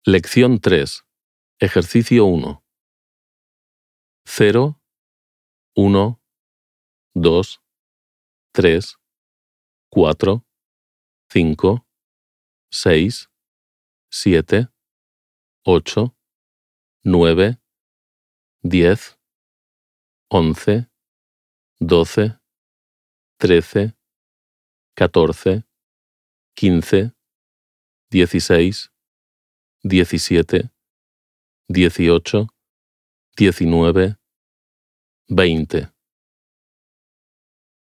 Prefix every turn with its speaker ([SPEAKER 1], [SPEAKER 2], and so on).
[SPEAKER 1] Lección 3. Ejercicio 1. 0, 1, 2, 3, 4, 5, 6, 7, 8, 9, 10, 11, 12, 13, 14, 15, 16, 17, 18, 19, 20.